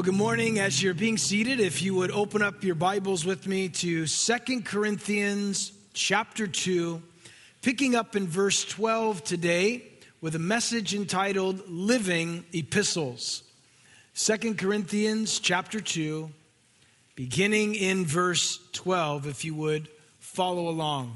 Well, good morning. As you're being seated, if you would open up your Bibles with me to 2 Corinthians chapter 2, picking up in verse 12 today with a message entitled Living Epistles. 2 Corinthians chapter 2, beginning in verse 12, if you would follow along.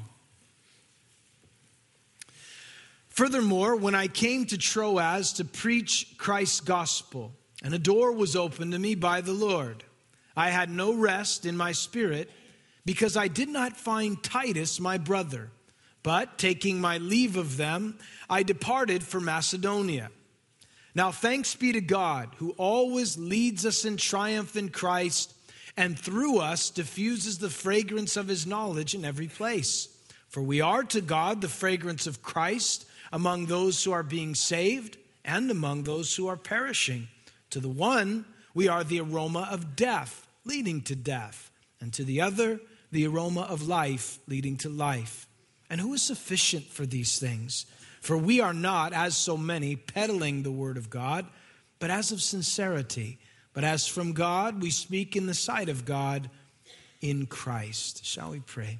Furthermore, when I came to Troas to preach Christ's gospel, and a door was opened to me by the Lord, I had no rest in my spirit, because I did not find Titus my brother. But taking my leave of them, I departed for Macedonia. Now thanks be to God, who always leads us in triumph in Christ, and through us diffuses the fragrance of his knowledge in every place. For we are to God the fragrance of Christ among those who are being saved and among those who are perishing. To the one, we are the aroma of death, leading to death, and to the other, the aroma of life, leading to life. And who is sufficient for these things? For we are not, as so many, peddling the word of God, but as of sincerity. But as from God, we speak in the sight of God in Christ. Shall we pray?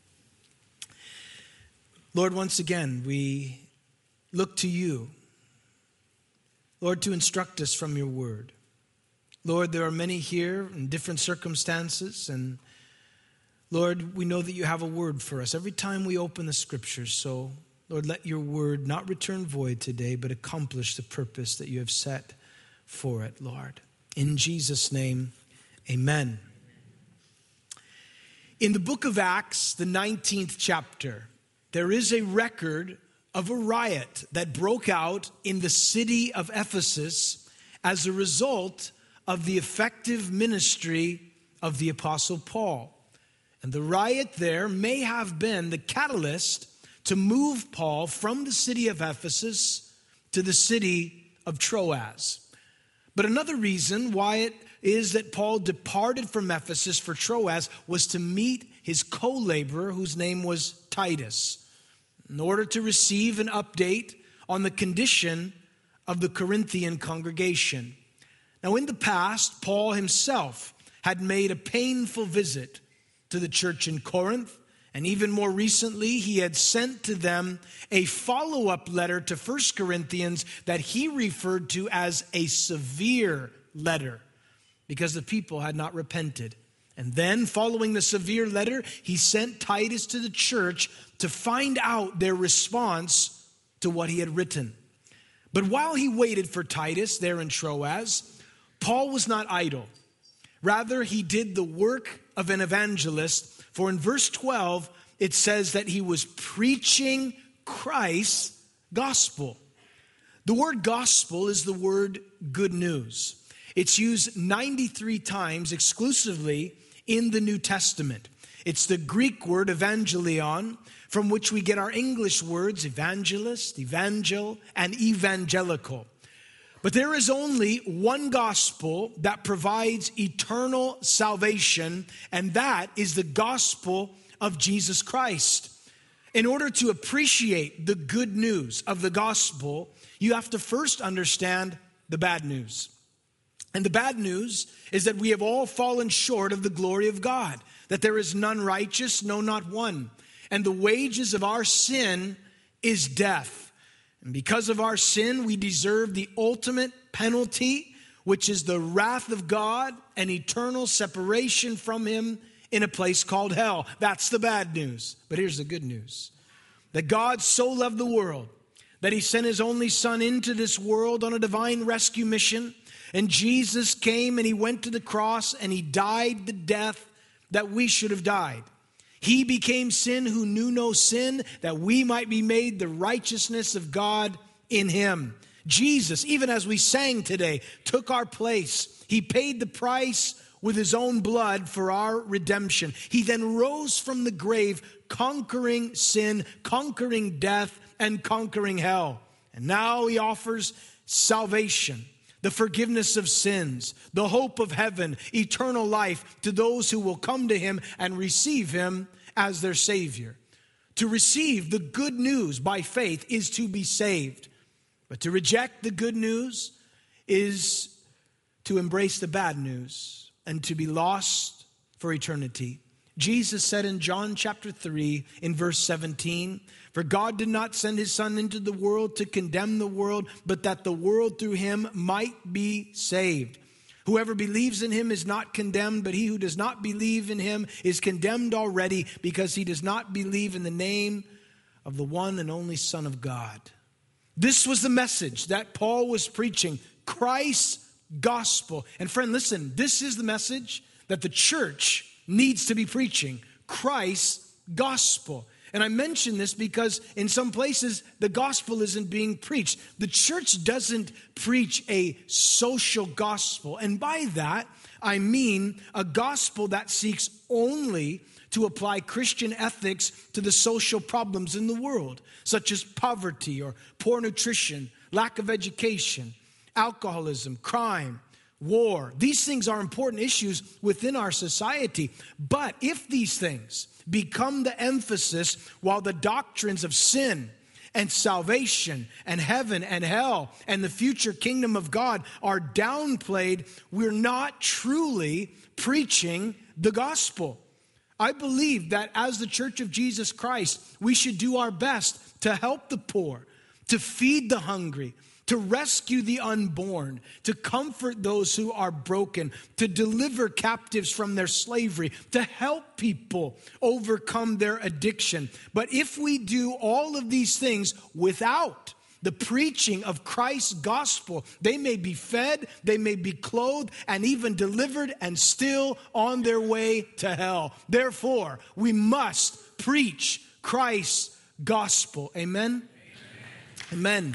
Lord, once again, we look to you, Lord, to instruct us from your word. Lord, there are many here in different circumstances, and Lord, we know that you have a word for us every time we open the scriptures. So, Lord, let your word not return void today, but accomplish the purpose that you have set for it, Lord. In Jesus' name, amen. In the book of Acts, the 19th chapter, there is a record of a riot that broke out in the city of Ephesus as a result of the effective ministry of the Apostle Paul. And the riot there may have been the catalyst to move Paul from the city of Ephesus to the city of Troas. But another reason why it is that Paul departed from Ephesus for Troas was to meet his co-laborer whose name was Titus, in order to receive an update on the condition of the Corinthian congregation. Now, in the past, Paul himself had made a painful visit to the church in Corinth, and even more recently, he had sent to them a follow-up letter to 1 Corinthians that he referred to as a severe letter, because the people had not repented. And then, following the severe letter, he sent Titus to the church to find out their response to what he had written. But while he waited for Titus there in Troas, Paul was not idle. Rather, he did the work of an evangelist, for in verse 12, it says that he was preaching Christ's gospel. The word gospel is the word good news. It's used 93 times exclusively in the New Testament. It's the Greek word evangelion, from which we get our English words evangelist, evangel, and evangelical. But there is only one gospel that provides eternal salvation, and that is the gospel of Jesus Christ. In order to appreciate the good news of the gospel, you have to first understand the bad news. And the bad news is that we have all fallen short of the glory of God, that there is none righteous, no, not one. And the wages of our sin is death. And because of our sin, we deserve the ultimate penalty, which is the wrath of God and eternal separation from him in a place called hell. That's the bad news. But here's the good news. That God so loved the world that he sent his only son into this world on a divine rescue mission. And Jesus came and he went to the cross and he died the death that we should have died. He became sin who knew no sin, that we might be made the righteousness of God in him. Jesus, even as we sang today, took our place. He paid the price with his own blood for our redemption. He then rose from the grave, conquering sin, conquering death, and conquering hell. And now he offers salvation, the forgiveness of sins, the hope of heaven, eternal life to those who will come to him and receive him as their Savior. To receive the good news by faith is to be saved. But to reject the good news is to embrace the bad news and to be lost for eternity. Jesus said in John chapter 3 in verse 17, "For God did not send his Son into the world to condemn the world, but that the world through him might be saved. Whoever believes in him is not condemned, but he who does not believe in him is condemned already, because he does not believe in the name of the one and only Son of God." This was the message that Paul was preaching, Christ's gospel. And friend, listen, this is the message that the church needs to be preaching, Christ's gospel. And I mention this because in some places the gospel isn't being preached. The church doesn't preach a social gospel. And by that, I mean a gospel that seeks only to apply Christian ethics to the social problems in the world, such as poverty or poor nutrition, lack of education, alcoholism, crime, war. These things are important issues within our society. But if these things become the emphasis while the doctrines of sin and salvation and heaven and hell and the future kingdom of God are downplayed, we're not truly preaching the gospel. I believe that as the Church of Jesus Christ, we should do our best to help the poor, to feed the hungry, to rescue the unborn, to comfort those who are broken, to deliver captives from their slavery, to help people overcome their addiction. But if we do all of these things without the preaching of Christ's gospel, they may be fed, they may be clothed, and even delivered, and still on their way to hell. Therefore, we must preach Christ's gospel. Amen? Amen.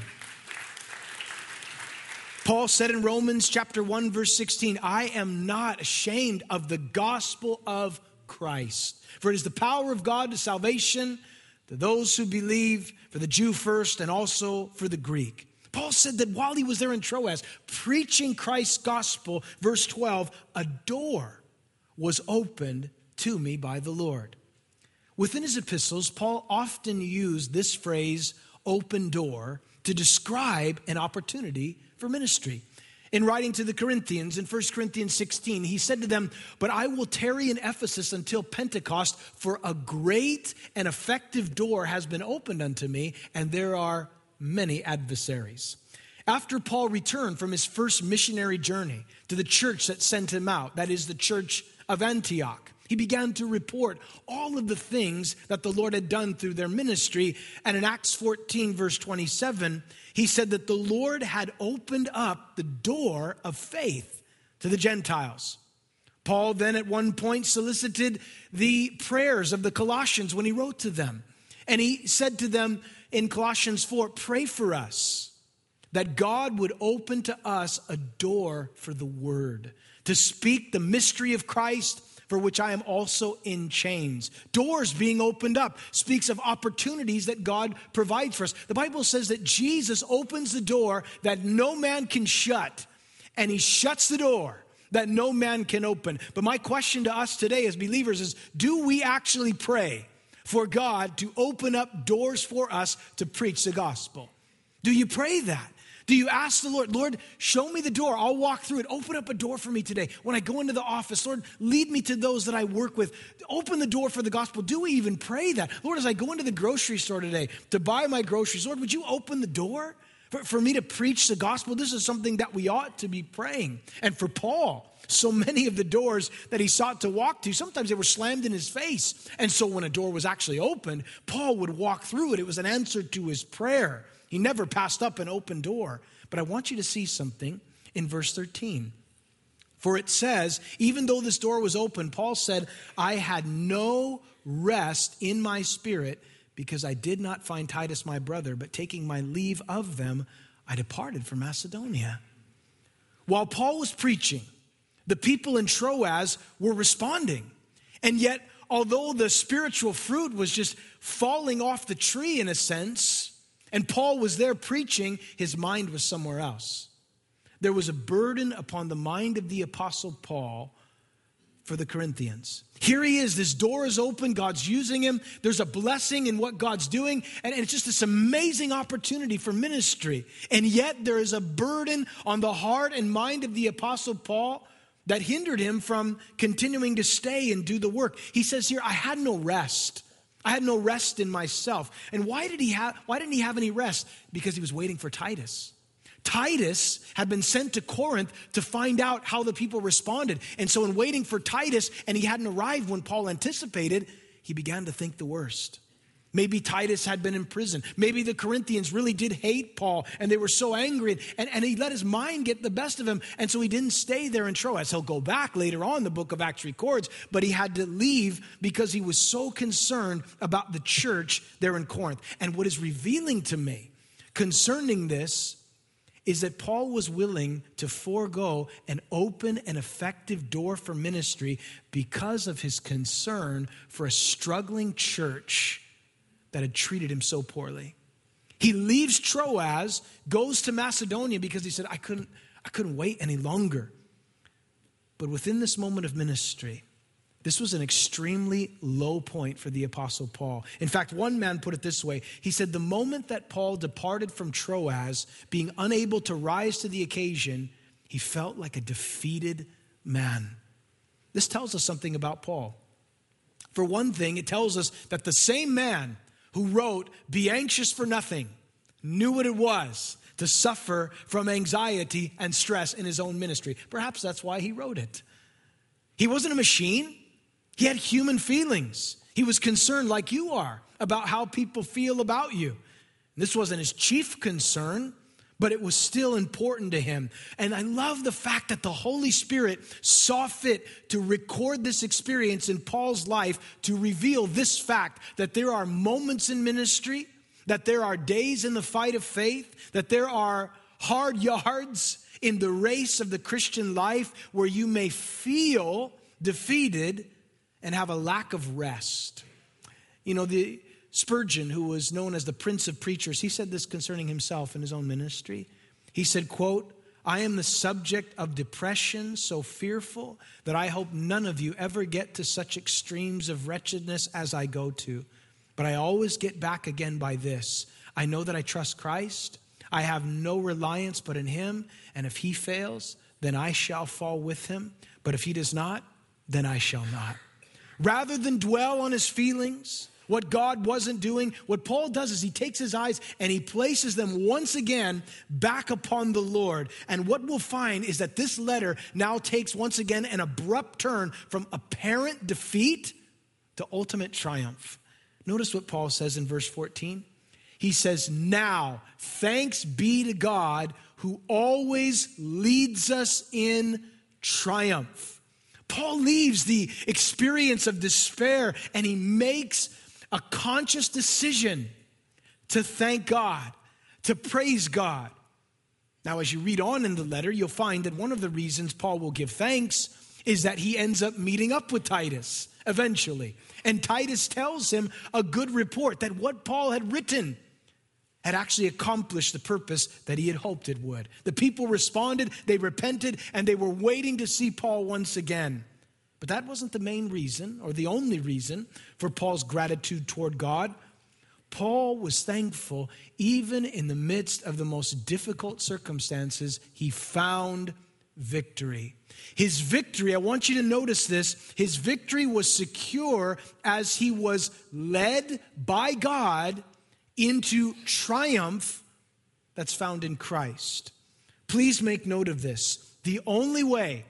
Paul said in Romans chapter 1, verse 16, "I am not ashamed of the gospel of Christ. For it is the power of God to salvation to those who believe, for the Jew first and also for the Greek." Paul said that while he was there in Troas, preaching Christ's gospel, verse 12, a door was opened to me by the Lord. Within his epistles, Paul often used this phrase, open door, to describe an opportunity for ministry. In writing to the Corinthians in 1 Corinthians 16, he said to them, "But I will tarry in Ephesus until Pentecost, for a great and effective door has been opened unto me, and there are many adversaries." After Paul returned from his first missionary journey to the church that sent him out, that is the church of Antioch, he began to report all of the things that the Lord had done through their ministry. And in Acts 14, verse 27, he said that the Lord had opened up the door of faith to the Gentiles. Paul then at one point solicited the prayers of the Colossians when he wrote to them. And he said to them in Colossians 4, "Pray for us, that God would open to us a door for the word, to speak the mystery of Christ, for which I am also in chains." Doors being opened up speaks of opportunities that God provides for us. The Bible says that Jesus opens the door that no man can shut, and he shuts the door that no man can open. But my question to us today as believers is, do we actually pray for God to open up doors for us to preach the gospel? Do you pray that? Do you ask the Lord, "Lord, show me the door. I'll walk through it. Open up a door for me today. When I go into the office, Lord, lead me to those that I work with. Open the door for the gospel." Do we even pray that? "Lord, as I go into the grocery store today to buy my groceries, Lord, would you open the door for me to preach the gospel?" This is something that we ought to be praying. And for Paul, so many of the doors that he sought to walk to, sometimes they were slammed in his face. And so when a door was actually opened, Paul would walk through it. It was an answer to his prayer. He never passed up an open door. But I want you to see something in verse 13. For it says, even though this door was open, Paul said, "I had no rest in my spirit because I did not find Titus my brother, but taking my leave of them, I departed for Macedonia." While Paul was preaching, the people in Troas were responding. And yet, although the spiritual fruit was just falling off the tree in a sense, and Paul was there preaching, his mind was somewhere else. There was a burden upon the mind of the Apostle Paul for the Corinthians. Here he is. This door is open. God's using him. There's a blessing in what God's doing. And it's just this amazing opportunity for ministry. And yet there is a burden on the heart and mind of the Apostle Paul that hindered him from continuing to stay and do the work. He says here, I had no rest. I had no rest in myself. And why didn't he have any rest? Because he was waiting for Titus. Titus had been sent to Corinth to find out how the people responded. And so in waiting for Titus, and he hadn't arrived when Paul anticipated, he began to think the worst. Maybe Titus had been in prison. Maybe the Corinthians really did hate Paul, and they were so angry, and he let his mind get the best of him, and so he didn't stay there in Troas. He'll go back later on, the book of Acts records, but he had to leave because he was so concerned about the church there in Corinth. And what is revealing to me concerning this is that Paul was willing to forego an open and effective door for ministry because of his concern for a struggling church that had treated him so poorly. He leaves Troas, goes to Macedonia because he said, I couldn't wait any longer. But within this moment of ministry, this was an extremely low point for the Apostle Paul. In fact, one man put it this way. He said, the moment that Paul departed from Troas, being unable to rise to the occasion, he felt like a defeated man. This tells us something about Paul. For one thing, it tells us that the same man who wrote, "Be anxious for nothing," knew what it was to suffer from anxiety and stress in his own ministry. Perhaps that's why he wrote it. He wasn't a machine. He had human feelings. He was concerned, like you are, about how people feel about you. This wasn't his chief concern, but it was still important to him. And I love the fact that the Holy Spirit saw fit to record this experience in Paul's life to reveal this fact, that there are moments in ministry, that there are days in the fight of faith, that there are hard yards in the race of the Christian life where you may feel defeated and have a lack of rest. You know, the Spurgeon, who was known as the Prince of Preachers, he said this concerning himself in his own ministry. He said, quote, "I am the subject of depression so fearful that I hope none of you ever get to such extremes of wretchedness as I go to. But I always get back again by this. I know that I trust Christ. I have no reliance but in him. And if he fails, then I shall fall with him. But if he does not, then I shall not." Rather than dwell on his feelings, what God wasn't doing, what Paul does is he takes his eyes and he places them once again back upon the Lord. And what we'll find is that this letter now takes once again an abrupt turn from apparent defeat to ultimate triumph. Notice what Paul says in verse 14. He says, "Now thanks be to God who always leads us in triumph." Paul leaves the experience of despair and he makes a conscious decision to thank God, to praise God. Now, as you read on in the letter, you'll find that one of the reasons Paul will give thanks is that he ends up meeting up with Titus eventually. And Titus tells him a good report that what Paul had written had actually accomplished the purpose that he had hoped it would. The people responded, they repented, and they were waiting to see Paul once again. But that wasn't the main reason or the only reason for Paul's gratitude toward God. Paul was thankful even in the midst of the most difficult circumstances. He found victory. His victory, I want you to notice this, his victory was secure as he was led by God into triumph that's found in Christ. Please make note of this. The only way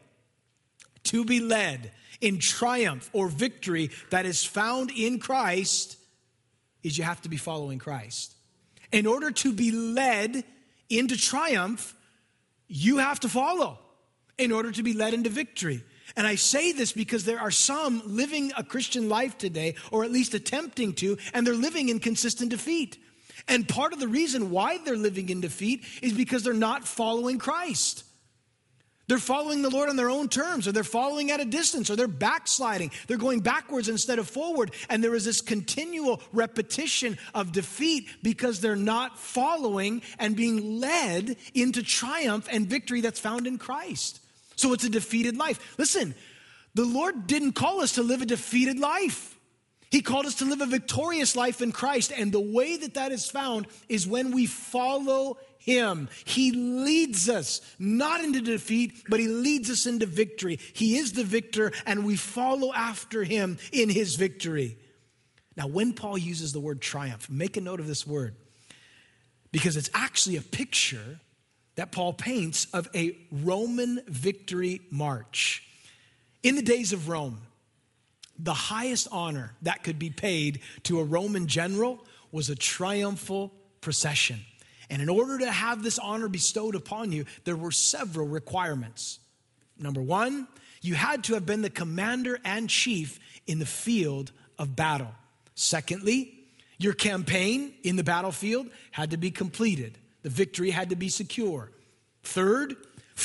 to be led in triumph or victory that is found in Christ is you have to be following Christ. In order to be led into triumph, you have to follow in order to be led into victory. And I say this because there are some living a Christian life today, or at least attempting to, and they're living in consistent defeat. And part of the reason why they're living in defeat is because they're not following Christ. They're following the Lord on their own terms, or they're following at a distance, or they're backsliding. They're going backwards instead of forward. And there is this continual repetition of defeat because they're not following and being led into triumph and victory that's found in Christ. So it's a defeated life. Listen, The Lord didn't call us to live a defeated life. He called us to live a victorious life in Christ. And the way that is found is when we follow Him. He leads us not into defeat, but He leads us into victory. He is the victor, and we follow after Him in His victory. Now, when Paul uses the word triumph, make a note of this word, because it's actually a picture that Paul paints of a Roman victory march. In the days of Rome, the highest honor that could be paid to a Roman general was a triumphal procession. And in order to have this honor bestowed upon you, there were several requirements. Number one, you had to have been the commander and chief in the field of battle. Secondly, your campaign in the battlefield had to be completed. The victory had to be secure. Third,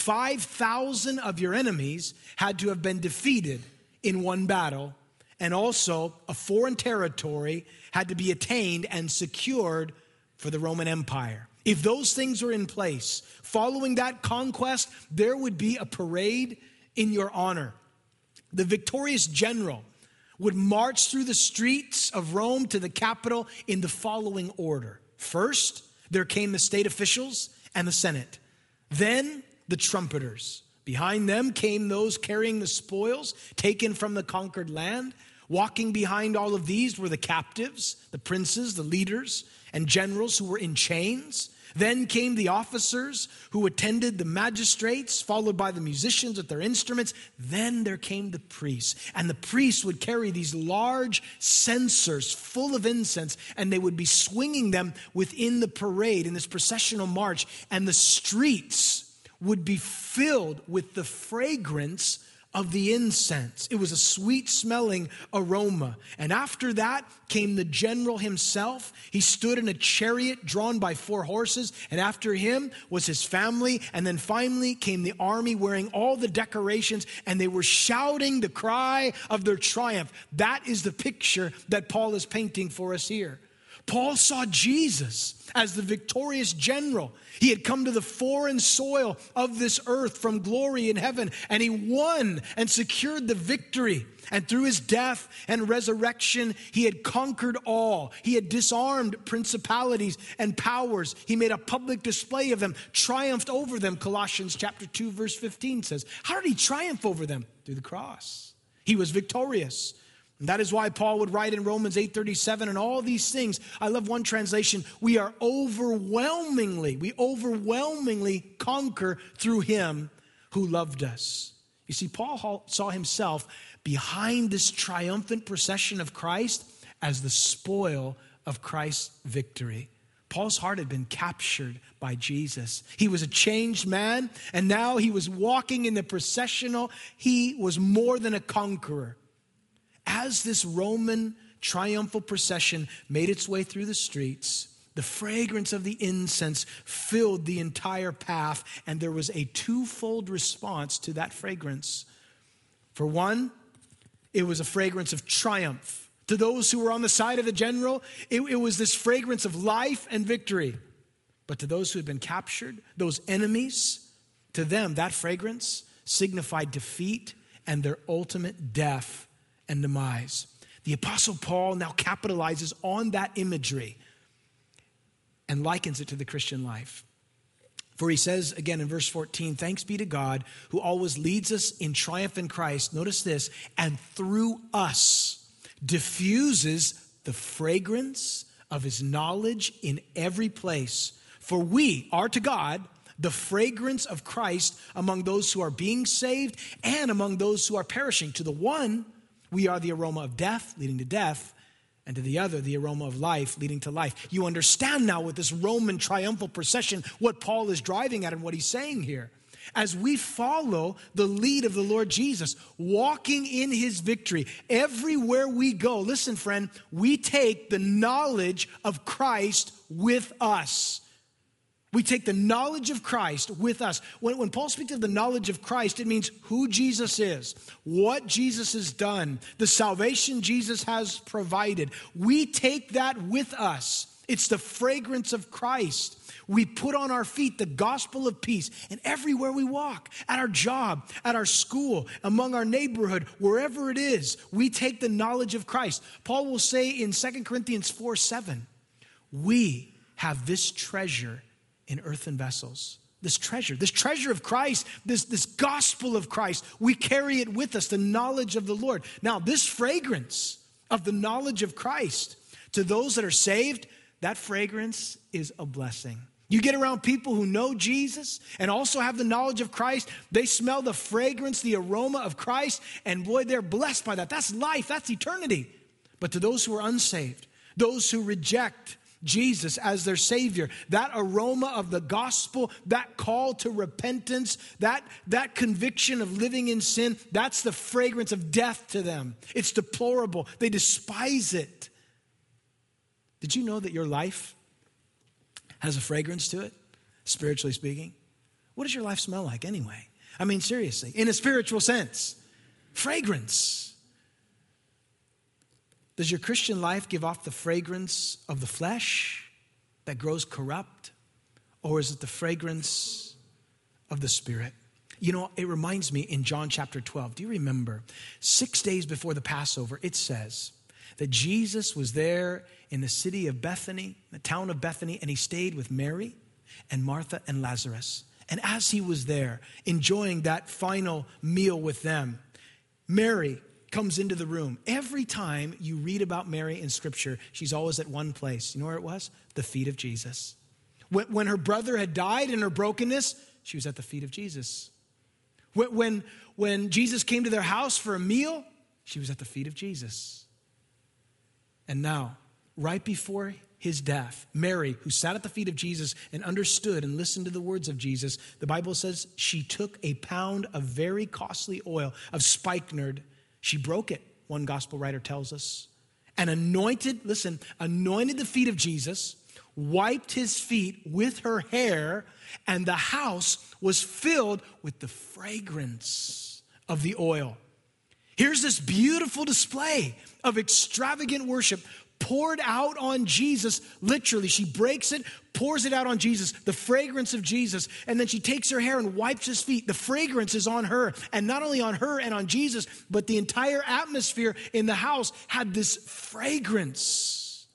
5,000 of your enemies had to have been defeated in one battle. And also, a foreign territory had to be attained and secured for the Roman Empire. If those things were in place, following that conquest, there would be a parade in your honor. The victorious general would march through the streets of Rome to the capital in the following order. First, there came the state officials and the Senate. Then, the trumpeters. Behind them came those carrying the spoils taken from the conquered land. Walking behind all of these were the captives, the princes, the leaders, and generals who were in chains. Then came the officers who attended the magistrates, followed by the musicians with their instruments. Then there came the priests. And the priests would carry these large censers full of incense, and they would be swinging them within the parade in this processional march. And the streets would be filled with the fragrance of the incense. It was a sweet smelling aroma. And after that came the general himself. He stood in a chariot drawn by 4 horses, and after him was his family. And then finally came the army wearing all the decorations, and they were shouting the cry of their triumph. That is the picture that Paul is painting for us here. Paul saw Jesus as the victorious general. He had come to the foreign soil of this earth from glory in heaven, and he won and secured the victory. And through his death and resurrection, he had conquered all. He had disarmed principalities and powers. He made a public display of them, triumphed over them. Colossians chapter 2, verse 15 says, how did he triumph over them? Through the cross. He was victorious. And that is why Paul would write in Romans 8:37 and all these things. I love one translation. We overwhelmingly conquer through him who loved us. You see, Paul saw himself behind this triumphant procession of Christ as the spoil of Christ's victory. Paul's heart had been captured by Jesus. He was a changed man, and now he was walking in the processional. He was more than a conqueror. As this Roman triumphal procession made its way through the streets, the fragrance of the incense filled the entire path, and there was a twofold response to that fragrance. For one, it was a fragrance of triumph. To those who were on the side of the general, it was this fragrance of life and victory. But to those who had been captured, those enemies, to them that fragrance signified defeat and their ultimate death and demise. The Apostle Paul now capitalizes on that imagery and likens it to the Christian life. For he says again in verse 14, thanks be to God who always leads us in triumph in Christ. Notice this, and through us diffuses the fragrance of his knowledge in every place. For we are to God the fragrance of Christ among those who are being saved and among those who are perishing. To the one, we are the aroma of death leading to death, and to the other, the aroma of life leading to life. You understand now with this Roman triumphal procession what Paul is driving at and what he's saying here. As we follow the lead of the Lord Jesus, walking in his victory, everywhere we go, listen friend, we take the knowledge of Christ with us. We take the knowledge of Christ with us. When Paul speaks of the knowledge of Christ, it means who Jesus is, what Jesus has done, the salvation Jesus has provided. We take that with us It's the fragrance of Christ. We put on our feet the gospel of peace, and everywhere we walk, at our job, at our school, among our neighborhood, wherever it is, we take the knowledge of Christ. Paul will say in 2 Corinthians 4:7, we have this treasure in earthen vessels. This treasure of Christ, this gospel of Christ, we carry it with us, the knowledge of the Lord. Now, this fragrance of the knowledge of Christ, to those that are saved, that fragrance is a blessing. You get around people who know Jesus and also have the knowledge of Christ, they smell the fragrance, the aroma of Christ, and boy, they're blessed by that. That's life, that's eternity. But to those who are unsaved, those who reject Jesus as their Savior, that aroma of the gospel, that call to repentance, that conviction of living in sin, that's the fragrance of death to them. It's deplorable. They despise it. Did you know that your life has a fragrance to it, spiritually speaking? What does your life smell like anyway? I mean, seriously, in a spiritual sense, fragrance. Does your Christian life give off the fragrance of the flesh that grows corrupt? Or is it the fragrance of the Spirit? You know, it reminds me in John chapter 12. Do you remember? 6 days before the Passover, it says that Jesus was there in the city of Bethany, the town of Bethany, and he stayed with Mary and Martha and Lazarus. And as he was there, enjoying that final meal with them, Mary comes into the room. Every time you read about Mary in Scripture, she's always at one place. You know where it was? The feet of Jesus. When her brother had died in her brokenness, she was at the feet of Jesus. When Jesus came to their house for a meal, she was at the feet of Jesus. And now, right before his death, Mary, who sat at the feet of Jesus and understood and listened to the words of Jesus, the Bible says she took a pound of very costly oil of spikenard. She broke it, one gospel writer tells us, and anointed the feet of Jesus, wiped his feet with her hair, and the house was filled with the fragrance of the oil. Here's this beautiful display of extravagant worship poured out on Jesus. Literally, she breaks it, pours it out on Jesus, the fragrance of Jesus, and then she takes her hair and wipes his feet. The fragrance is on her, and not only on her and on Jesus, but the entire atmosphere in the house had this fragrance.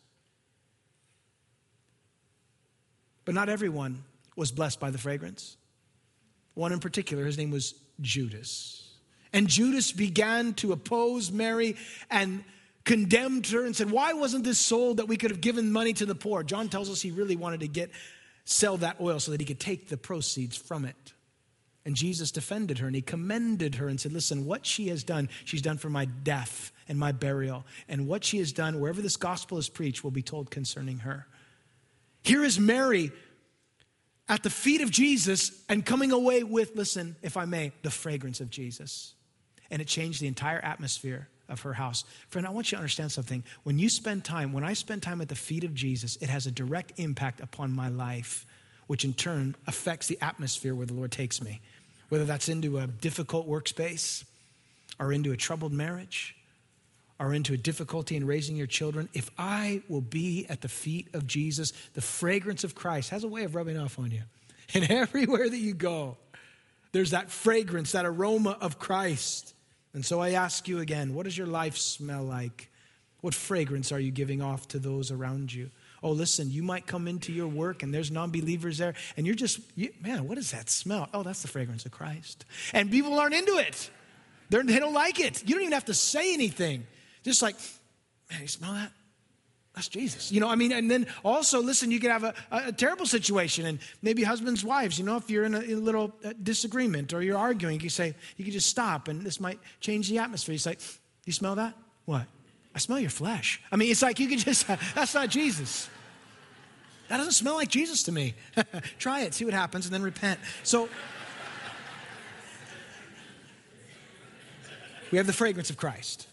But not everyone was blessed by the fragrance. One in particular, his name was Judas. And Judas began to oppose Mary and condemned her and said, why wasn't this sold that we could have given money to the poor? John tells us he really wanted to sell that oil so that he could take the proceeds from it. And Jesus defended her and he commended her and said, listen, what she has done, she's done for my death and my burial. And what she has done, wherever this gospel is preached, will be told concerning her. Here is Mary at the feet of Jesus and coming away with, listen, if I may, the fragrance of Jesus. And it changed the entire atmosphere of her house. Friend, I want you to understand something. When I spend time at the feet of Jesus, it has a direct impact upon my life, which in turn affects the atmosphere where the Lord takes me. Whether that's into a difficult workspace or into a troubled marriage or into a difficulty in raising your children, if I will be at the feet of Jesus, the fragrance of Christ has a way of rubbing off on you. And everywhere that you go, there's that fragrance, that aroma of Christ. And so I ask you again, what does your life smell like? What fragrance are you giving off to those around you? Oh, listen, you might come into your work and there's non-believers there and man, what does that smell? Oh, that's the fragrance of Christ. And people aren't into it. They don't like it. You don't even have to say anything. Just like, man, you smell that? That's Jesus. And then also, listen, you could have a terrible situation and maybe husbands, wives, if you're in a little disagreement or you're arguing, you could just stop and this might change the atmosphere. It's like, you smell that? What? I smell your flesh. It's like you could just, that's not Jesus. That doesn't smell like Jesus to me. Try it, see what happens, and then repent. So, we have the fragrance of Christ.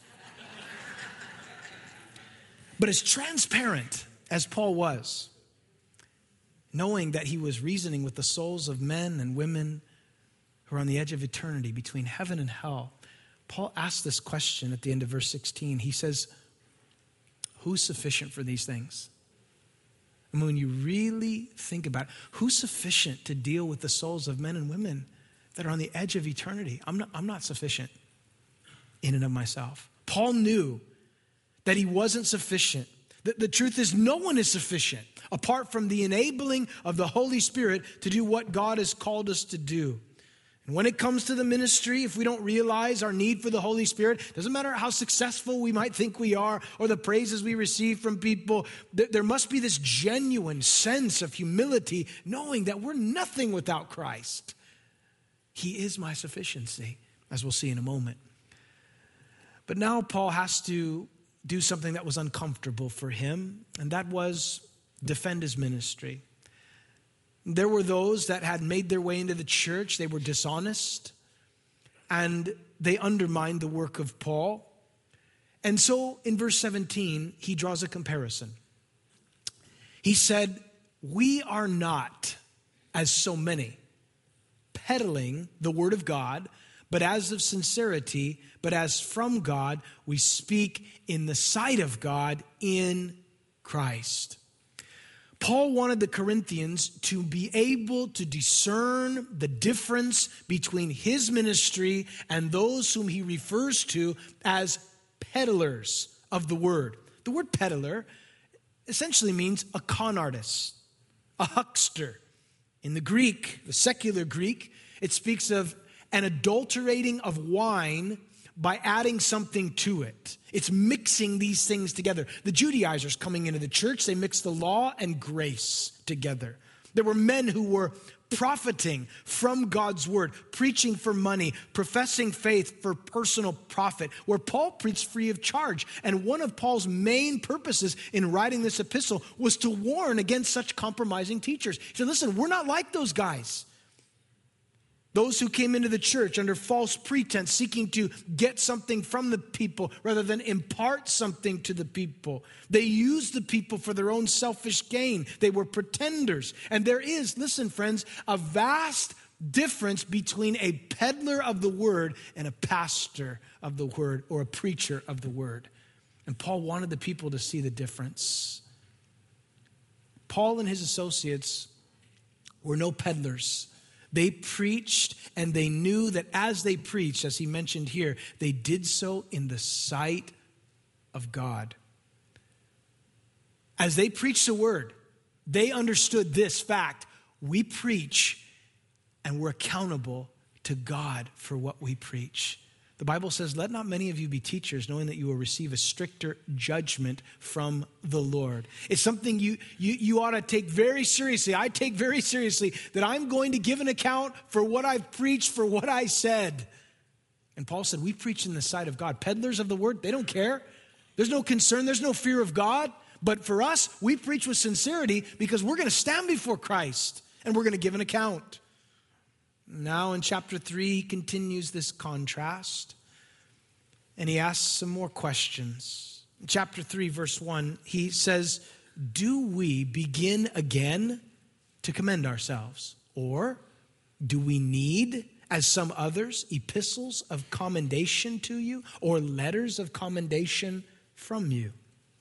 But as transparent as Paul was, knowing that he was reasoning with the souls of men and women who are on the edge of eternity between heaven and hell, Paul asked this question at the end of verse 16. He says, who's sufficient for these things? I mean, when you really think about it, who's sufficient to deal with the souls of men and women that are on the edge of eternity? I'm not sufficient in and of myself. Paul knew that he wasn't sufficient. The truth is, no one is sufficient apart from the enabling of the Holy Spirit to do what God has called us to do. And when it comes to the ministry, if we don't realize our need for the Holy Spirit, doesn't matter how successful we might think we are or the praises we receive from people, there must be this genuine sense of humility, knowing that we're nothing without Christ. He is my sufficiency, as we'll see in a moment. But now Paul has to do something that was uncomfortable for him, and that was defend his ministry. There were those that had made their way into the church. They were dishonest, and they undermined the work of Paul. And so in verse 17, he draws a comparison. He said, "We are not, as so many, peddling the word of God, but as of sincerity, but as from God, we speak in the sight of God in Christ." Paul wanted the Corinthians to be able to discern the difference between his ministry and those whom he refers to as peddlers of the word. The word peddler essentially means a con artist, a huckster. In the Greek, the secular Greek, it speaks of an adulterating of wine by adding something to it. It's mixing these things together. The Judaizers coming into the church, they mixed the law and grace together. There were men who were profiting from God's word, preaching for money, professing faith for personal profit, where Paul preached free of charge. And one of Paul's main purposes in writing this epistle was to warn against such compromising teachers. He said, listen, we're not like those guys. Those who came into the church under false pretense, seeking to get something from the people rather than impart something to the people. They used the people for their own selfish gain. They were pretenders. And there is, listen friends, a vast difference between a peddler of the word and a pastor of the word or a preacher of the word. And Paul wanted the people to see the difference. Paul and his associates were no peddlers. They preached, and they knew that as they preached, as he mentioned here, they did so in the sight of God. As they preached the word, they understood this fact: we preach, and we're accountable to God for what we preach. The Bible says, let not many of you be teachers, knowing that you will receive a stricter judgment from the Lord. It's something you ought to take very seriously. I take very seriously that I'm going to give an account for what I've preached, for what I said. And Paul said, we preach in the sight of God. Peddlers of the word, they don't care. There's no concern. There's no fear of God. But for us, we preach with sincerity because we're going to stand before Christ and we're going to give an account. Now in chapter 3, he continues this contrast, and he asks some more questions. In chapter 3, verse 1, he says, do we begin again to commend ourselves? Or do we need, as some others, epistles of commendation to you or letters of commendation from you?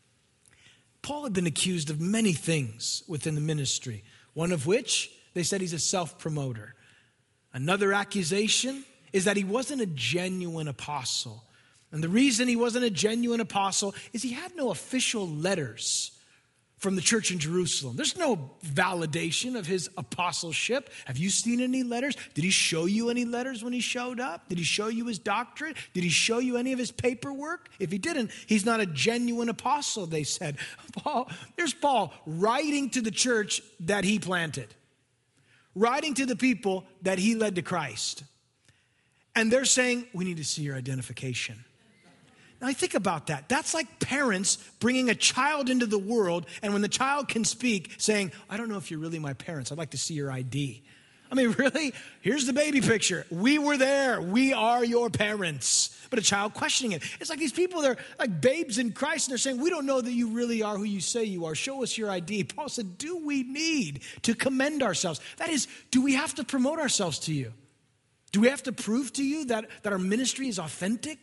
Paul had been accused of many things within the ministry, one of which they said he's a self-promoter. Another accusation is that he wasn't a genuine apostle. And the reason he wasn't a genuine apostle is he had no official letters from the church in Jerusalem. There's no validation of his apostleship. Have you seen any letters? Did he show you any letters when he showed up? Did he show you his doctrine? Did he show you any of his paperwork? If he didn't, he's not a genuine apostle, they said. There's Paul writing to the church that he planted, writing to the people that he led to Christ. And they're saying, we need to see your identification. Now, I think about that. That's like parents bringing a child into the world, and when the child can speak, saying, I don't know if you're really my parents. I'd like to see your ID. I mean, really? Here's the baby picture. We were there. We are your parents. But a child questioning it. It's like these people, they're like babes in Christ, and they're saying, we don't know that you really are who you say you are. Show us your ID. Paul said, do we need to commend ourselves? That is, do we have to promote ourselves to you? Do we have to prove to you that our ministry is authentic?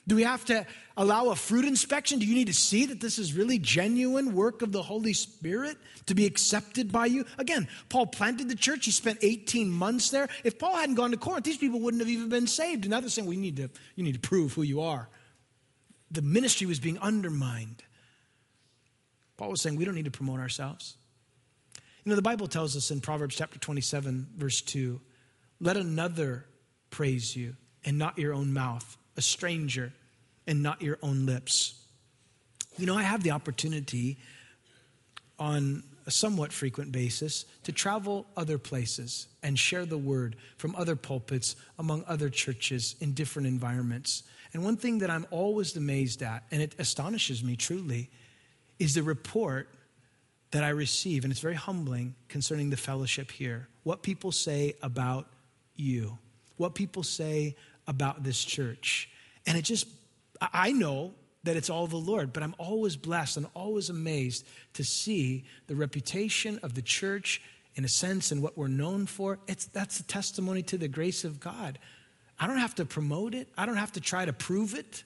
Do we have to allow a fruit inspection? Do you need to see that this is really genuine work of the Holy Spirit to be accepted by you? Again, Paul planted the church. He spent 18 months there. If Paul hadn't gone to Corinth, these people wouldn't have even been saved. And now they're saying, you need to prove who you are. The ministry was being undermined. Paul was saying, we don't need to promote ourselves. You know, the Bible tells us in Proverbs chapter 27, verse 2, let another praise you and not your own mouth, a stranger and not your own lips. You know, I have the opportunity on a somewhat frequent basis to travel other places and share the word from other pulpits among other churches in different environments. And one thing that I'm always amazed at, and it astonishes me truly, is the report that I receive, and it's very humbling concerning the fellowship here. What people say about you, what people say about this church. And I know that it's all the Lord, but I'm always blessed and always amazed to see the reputation of the church, in a sense, and what we're known for. That's a testimony to the grace of God. I don't have to promote it. I don't have to try to prove it.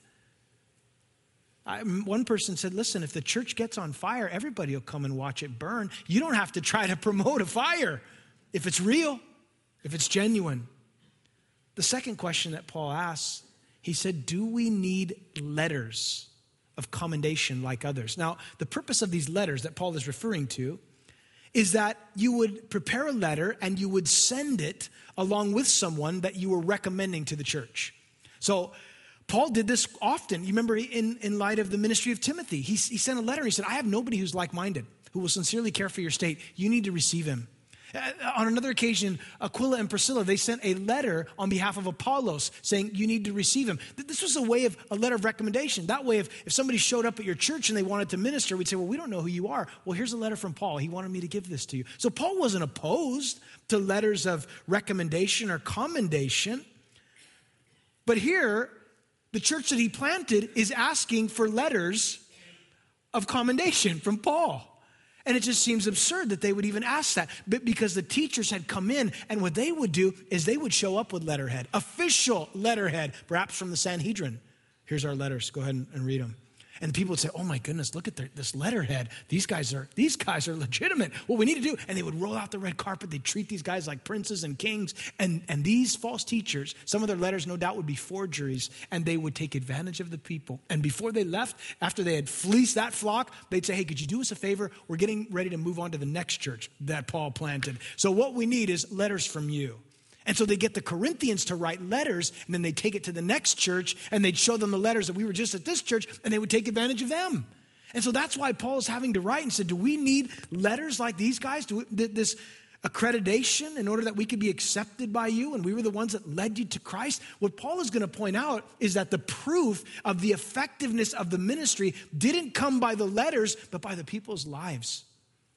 One person said, listen, if the church gets on fire, everybody will come and watch it burn. You don't have to try to promote a fire if it's real, if it's genuine. The second question that Paul asks, he said, do we need letters of commendation like others? Now, the purpose of these letters that Paul is referring to is that you would prepare a letter and you would send it along with someone that you were recommending to the church. So Paul did this often. You remember in light of the ministry of Timothy, he sent a letter. He said, I have nobody who's like-minded, who will sincerely care for your state. You need to receive him. On another occasion, Aquila and Priscilla, they sent a letter on behalf of Apollos saying, you need to receive him. This was a letter of recommendation. That way, if somebody showed up at your church and they wanted to minister, we'd say, well, we don't know who you are. Well, here's a letter from Paul. He wanted me to give this to you. So Paul wasn't opposed to letters of recommendation or commendation. But here, the church that he planted is asking for letters of commendation from Paul. And it just seems absurd that they would even ask that. But because the teachers had come in, and what they would do is they would show up with letterhead, official letterhead, perhaps from the Sanhedrin. Here's our letters. Go ahead and read them. And people would say, oh my goodness, look at this letterhead. These guys are legitimate. What we need to do. And they would roll out the red carpet. They'd treat these guys like princes and kings. And these false teachers, some of their letters no doubt would be forgeries. And they would take advantage of the people. And before they left, after they had fleeced that flock, they'd say, hey, could you do us a favor? We're getting ready to move on to the next church that Paul planted. So what we need is letters from you. And so they get the Corinthians to write letters, and then they take it to the next church, and they'd show them the letters that we were just at this church, and they would take advantage of them. And so that's why Paul is having to write and said, do we need letters like these guys? This accreditation in order that we could be accepted by you, and we were the ones that led you to Christ? What Paul is going to point out is that the proof of the effectiveness of the ministry didn't come by the letters, but by the people's lives.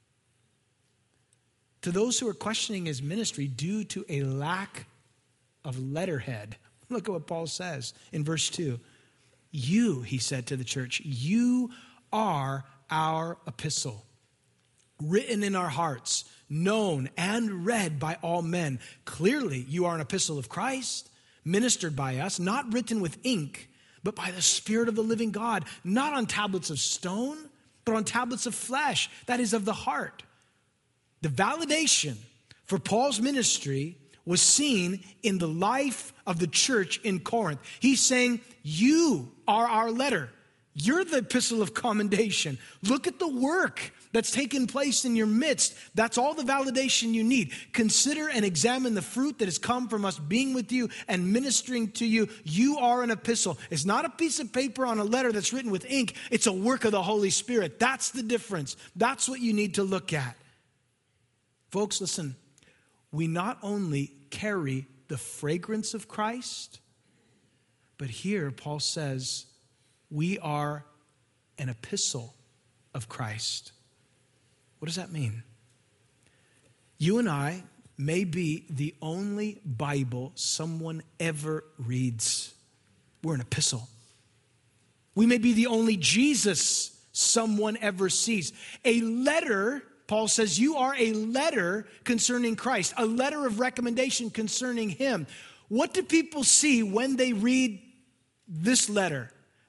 To those who are questioning his ministry due to a lack of letterhead, look at what Paul says in verse 2. You, he said to the church, you are our epistle, written in our hearts, known and read by all men. Clearly, you are an epistle of Christ, ministered by us, not written with ink, but by the Spirit of the living God, not on tablets of stone, but on tablets of flesh, that is of the heart. The validation for Paul's ministry was seen in the life of the church in Corinth. He's saying, you are our letter. You're the epistle of commendation. Look at the work that's taken place in your midst. That's all the validation you need. Consider and examine the fruit that has come from us being with you and ministering to you. You are an epistle. It's not a piece of paper on a letter that's written with ink. It's a work of the Holy Spirit. That's the difference. That's what you need to look at. Folks, listen, we not only carry the fragrance of Christ, but here Paul says we are an epistle of Christ. What does that mean? You and I may be the only Bible someone ever reads. We're an epistle. We may be the only Jesus someone ever sees. A letter, Paul says, you are a letter concerning Christ, a letter of recommendation concerning him. What do people see when they read this letter?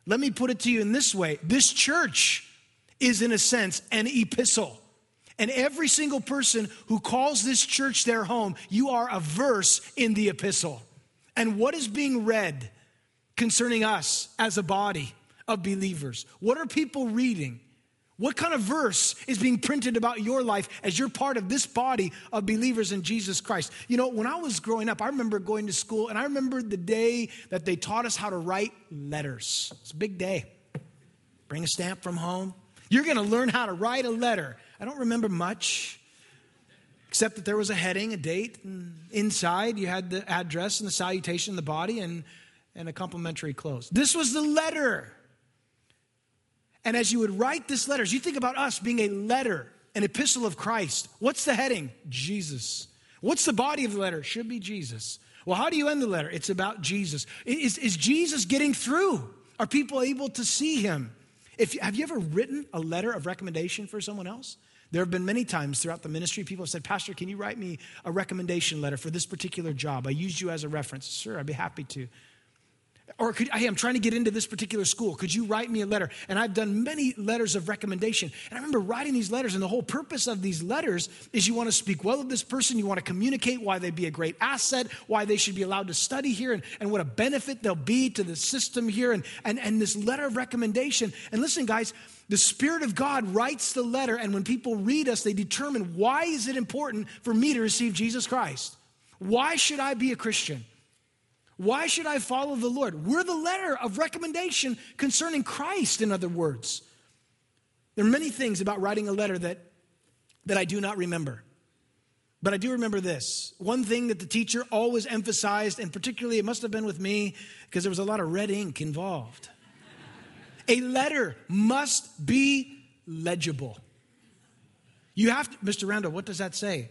Let me put it to you in this way. This church is, in a sense, an epistle. And every single person who calls this church their home, you are a verse in the epistle. And what is being read concerning us as a body of believers? What are people reading? What kind of verse is being printed about your life as you're part of this body of believers in Jesus Christ? You know, when I was growing up, I remember going to school, and I remember the day that they taught us how to write letters. It's a big day. Bring a stamp from home. You're going to learn how to write a letter. I don't remember much, except that there was a heading, a date, and inside you had the address and the salutation, the body, and a complimentary close. This was the letter. And as you would write this letter, as you think about us being a letter, an epistle of Christ, what's the heading? Jesus. What's the body of the letter? Should be Jesus. Well, how do you end the letter? It's about Jesus. Is Jesus getting through? Are people able to see him? Have you ever written a letter of recommendation for someone else? There have been many times throughout the ministry, people have said, Pastor, can you write me a recommendation letter for this particular job? I used you as a reference. Sure, I'd be happy to. Or hey, I'm trying to get into this particular school. Could you write me a letter? And I've done many letters of recommendation. And I remember writing these letters, and the whole purpose of these letters is you want to speak well of this person. You want to communicate why they'd be a great asset, why they should be allowed to study here, and what a benefit they'll be to the system here, and this letter of recommendation. And listen, guys, the Spirit of God writes the letter, and when people read us, they determine, why is it important for me to receive Jesus Christ? Why should I be a Christian? Why should I follow the Lord? We're the letter of recommendation concerning Christ, in other words. There are many things about writing a letter that I do not remember. But I do remember this. One thing that the teacher always emphasized, and particularly it must have been with me, because there was a lot of red ink involved. A letter must be legible. You have to, Mr. Randall, what does that say?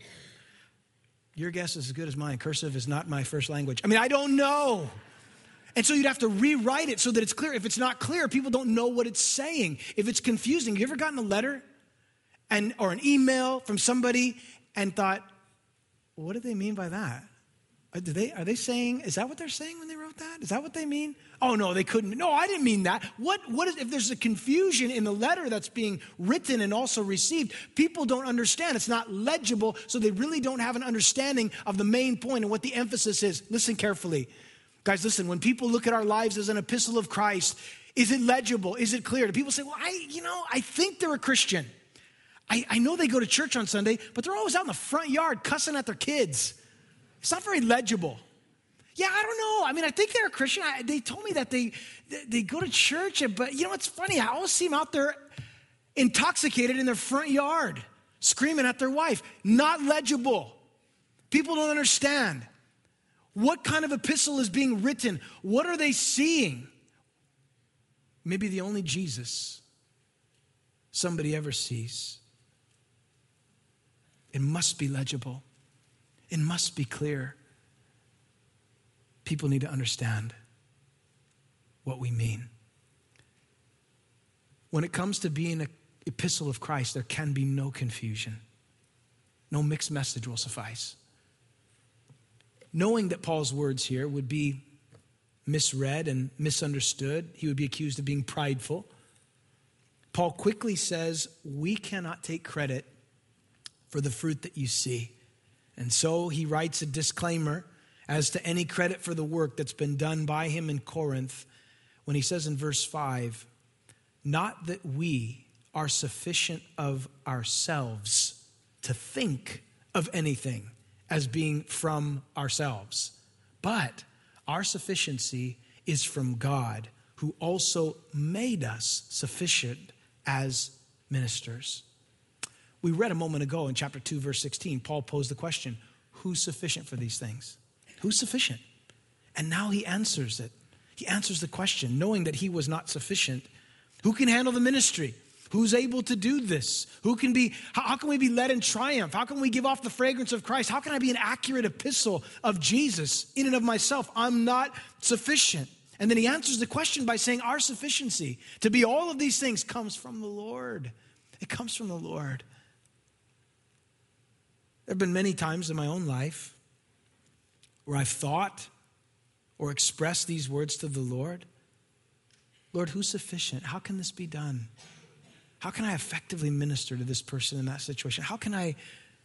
Your guess is as good as mine. Cursive is not my first language. I mean, I don't know. And so you'd have to rewrite it so that it's clear. If it's not clear, people don't know what it's saying. If it's confusing, you ever gotten a letter or an email from somebody and thought, what do they mean by that? Are they saying, is that what they're saying when they wrote that? Is that what they mean? Oh, no, they couldn't. No, I didn't mean that. What is, if there's a confusion in the letter that's being written and also received, people don't understand. It's not legible, so they really don't have an understanding of the main point and what the emphasis is. Listen carefully. Guys, listen, when people look at our lives as an epistle of Christ, is it legible? Is it clear? Do people say, well, I think they're a Christian. I know they go to church on Sunday, but they're always out in the front yard cussing at their kids. It's not very legible. Yeah, I don't know. I mean, I think they're a Christian. They told me that they go to church, but you know what's funny? I always see them out there intoxicated in their front yard, screaming at their wife. Not legible. People don't understand. What kind of epistle is being written? What are they seeing? Maybe the only Jesus somebody ever sees. It must be legible. It must be clear. People need to understand what we mean. When it comes to being an epistle of Christ, there can be no confusion. No mixed message will suffice. Knowing that Paul's words here would be misread and misunderstood, he would be accused of being prideful. Paul quickly says, we cannot take credit for the fruit that you see. And so he writes a disclaimer as to any credit for the work that's been done by him in Corinth when he says in verse 5, not that we are sufficient of ourselves to think of anything as being from ourselves, but our sufficiency is from God, who also made us sufficient as ministers. We read a moment ago in chapter 2, verse 16, Paul posed the question, who's sufficient for these things? Who's sufficient? And now he answers it. He answers the question, knowing that he was not sufficient. Who can handle the ministry? Who's able to do this? How can we be led in triumph? How can we give off the fragrance of Christ? How can I be an accurate epistle of Jesus in and of myself? I'm not sufficient. And then he answers the question by saying our sufficiency to be all of these things comes from the Lord. It comes from the Lord. There have been many times in my own life where I've thought or expressed these words to the Lord, Lord, who's sufficient? How can this be done? How can I effectively minister to this person in that situation? How can I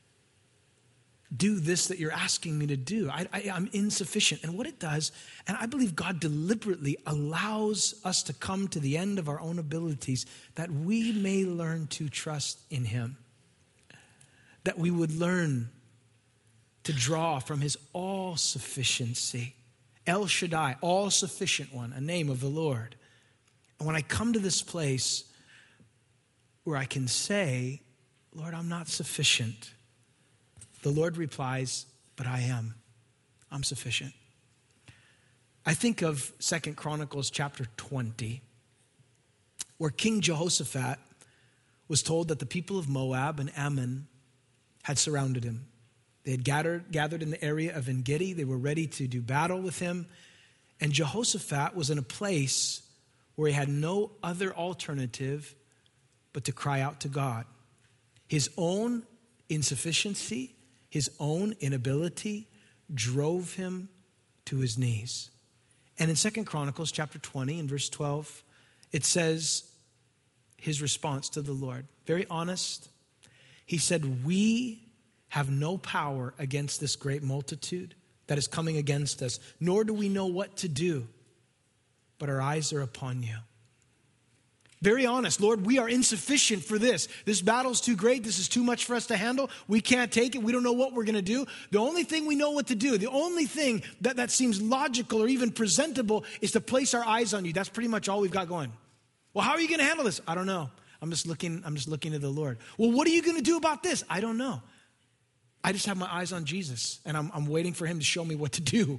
do this that you're asking me to do? I'm insufficient. And what it does, and I believe God deliberately allows us to come to the end of our own abilities that we may learn to trust in him. That we would learn to draw from his all-sufficiency. El Shaddai, all-sufficient one, a name of the Lord. And when I come to this place where I can say, Lord, I'm not sufficient, the Lord replies, but I am. I'm sufficient. I think of 2 Chronicles chapter 20, where King Jehoshaphat was told that the people of Moab and Ammon had surrounded him. They had gathered in the area of En-Gedi. They were ready to do battle with him. And Jehoshaphat was in a place where he had no other alternative but to cry out to God. His own insufficiency, his own inability drove him to his knees. And in 2 Chronicles chapter 20 and verse 12, it says his response to the Lord. Very honest. He said, we have no power against this great multitude that is coming against us, nor do we know what to do, but our eyes are upon you. Very honest, Lord, we are insufficient for this. This battle's too great. This is too much for us to handle. We can't take it. We don't know what we're going to do. The only thing we know what to do, the only thing that seems logical or even presentable is to place our eyes on you. That's pretty much all we've got going. Well, how are you going to handle this? I don't know. I'm just looking to the Lord. Well, what are you going to do about this? I don't know. I just have my eyes on Jesus, and I'm waiting for him to show me what to do.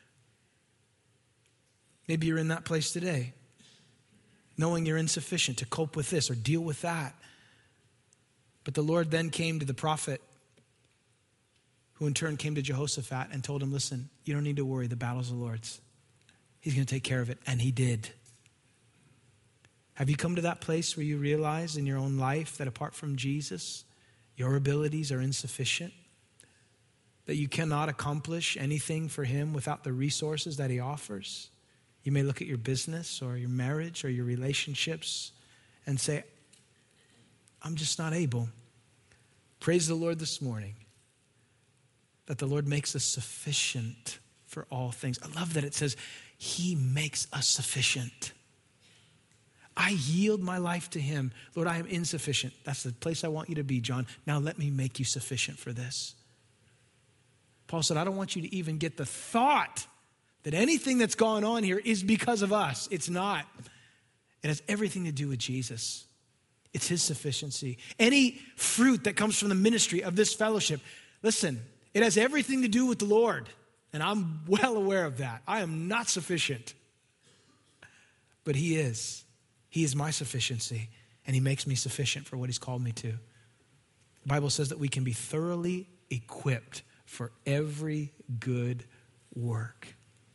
Maybe you're in that place today, knowing you're insufficient to cope with this or deal with that. But the Lord then came to the prophet, who in turn came to Jehoshaphat and told him, listen, you don't need to worry, the battle's the Lord's. He's going to take care of it, and he did. Have you come to that place where you realize in your own life that apart from Jesus, your abilities are insufficient? That you cannot accomplish anything for him without the resources that he offers? You may look at your business or your marriage or your relationships and say, I'm just not able. Praise the Lord this morning that the Lord makes us sufficient for all things. I love that it says he makes us sufficient. I yield my life to him. Lord, I am insufficient. That's the place I want you to be, John. Now let me make you sufficient for this. Paul said, I don't want you to even get the thought that anything that's gone on here is because of us. It's not. It has everything to do with Jesus. It's his sufficiency. Any fruit that comes from the ministry of this fellowship, listen, it has everything to do with the Lord. And I'm well aware of that. I am not sufficient. But he is. He is my sufficiency. And he makes me sufficient for what he's called me to. The Bible says that we can be thoroughly equipped for every good work.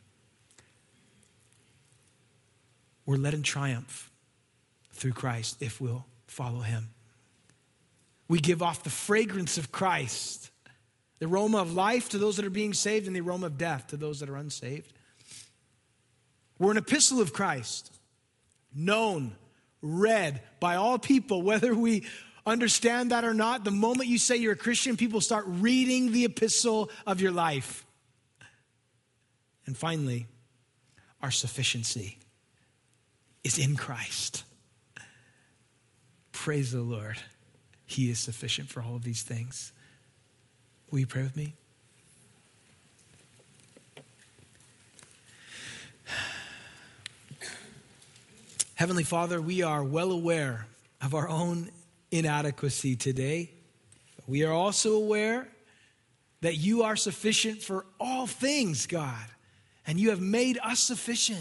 We're led in triumph through Christ if we'll follow him. We give off the fragrance of Christ, the aroma of life to those that are being saved and the aroma of death to those that are unsaved. We're an epistle of Christ, known, read by all people, whether we understand that or not. The moment you say you're a Christian, people start reading the epistle of your life. And finally, our sufficiency is in Christ. Praise the Lord. He is sufficient for all of these things. Will you pray with me? Heavenly Father, we are well aware of our own inadequacy today. We are also aware that you are sufficient for all things, God, and you have made us sufficient.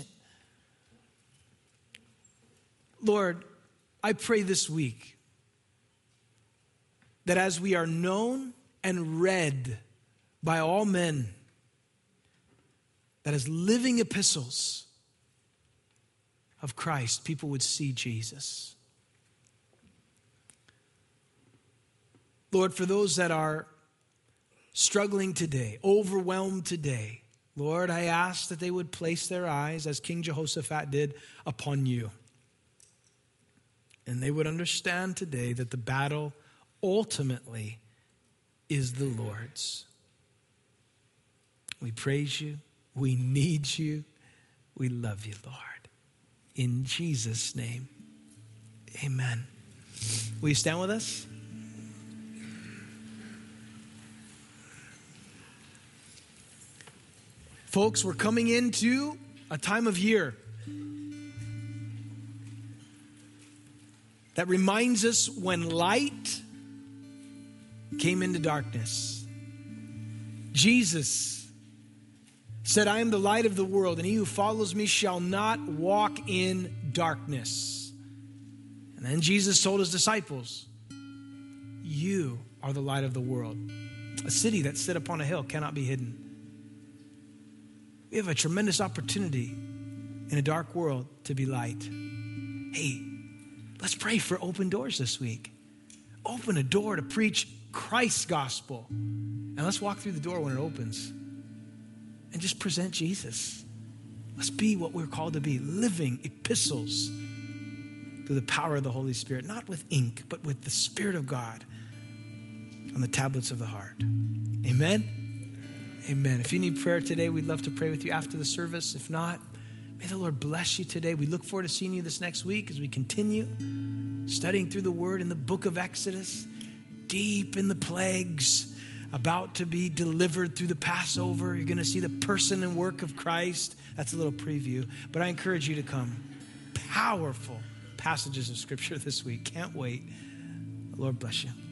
Lord, I pray this week that as we are known and read by all men, that as living epistles of Christ, people would see Jesus. Lord, for those that are struggling today, overwhelmed today, Lord, I ask that they would place their eyes, as King Jehoshaphat did, upon you. And they would understand today that the battle ultimately is the Lord's. We praise you. We need you. We love you, Lord. In Jesus' name, amen. Will you stand with us? Folks, we're coming into a time of year that reminds us when light came into darkness. Jesus said, I am the light of the world, and he who follows me shall not walk in darkness. And then Jesus told his disciples, you are the light of the world. A city that sit upon a hill cannot be hidden. We have a tremendous opportunity in a dark world to be light. Hey, let's pray for open doors this week. Open a door to preach Christ's gospel. And let's walk through the door when it opens and just present Jesus. Let's be what we're called to be, living epistles through the power of the Holy Spirit, not with ink, but with the Spirit of God on the tablets of the heart. Amen? Amen. If you need prayer today, we'd love to pray with you after the service. If not, may the Lord bless you today. We look forward to seeing you this next week as we continue studying through the Word in the book of Exodus, deep in the plagues, about to be delivered through the Passover. You're going to see the person and work of Christ. That's a little preview. But I encourage you to come. Powerful passages of Scripture this week. Can't wait. The Lord bless you.